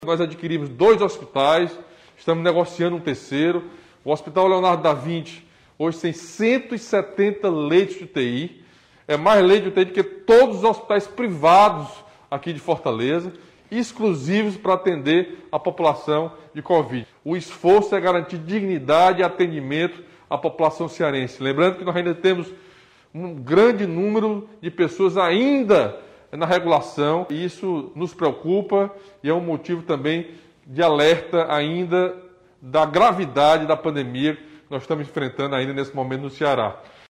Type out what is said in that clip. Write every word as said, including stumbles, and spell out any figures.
Nós adquirimos dois hospitais, estamos negociando um terceiro. O Hospital Leonardo da Vinci hoje tem cento e setenta leitos de U T I. É mais leito de U T I do que todos os hospitais privados aqui de Fortaleza, exclusivos para atender a população de Covid. O esforço é garantir dignidade e atendimento à população cearense. Lembrando que nós ainda temos um grande número de pessoas ainda na regulação, e isso nos preocupa e é um motivo também de alerta ainda da gravidade da pandemia que nós estamos enfrentando ainda nesse momento no Ceará.